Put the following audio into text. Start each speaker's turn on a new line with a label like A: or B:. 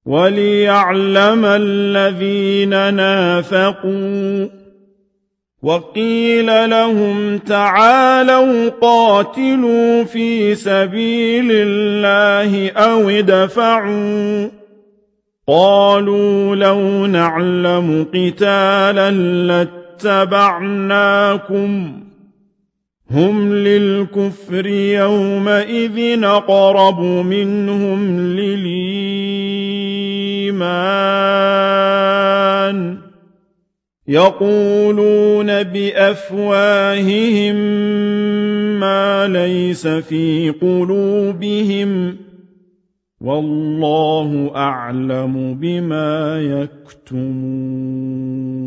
A: وَلِيَعْلَمَ الَّذِينَ نَافَقُوا وَقِيلَ لَهُمْ تَعَالَوْا قَاتِلُوا فِي سَبِيلِ اللَّهِ أَوِ ادْفَعُوا ۖ قَالُوا لَوْ نَعْلَمُ قِتَالًا لَّاتَّبَعْنَاكُمْ ۗ هُمْ لِلْكُفْرِ يَوْمَئِذٍ أَقْرَبُ مِنْهُمْ لِلْإِيمَانِ ۚ يَقُولُونَ بِأَفْوَاهِهِم مَّا لَيْسَ فِي قُلُوبِهِمْ ۗ وَاللَّهُ أَعْلَمُ بِمَا يَكْتُمُونَ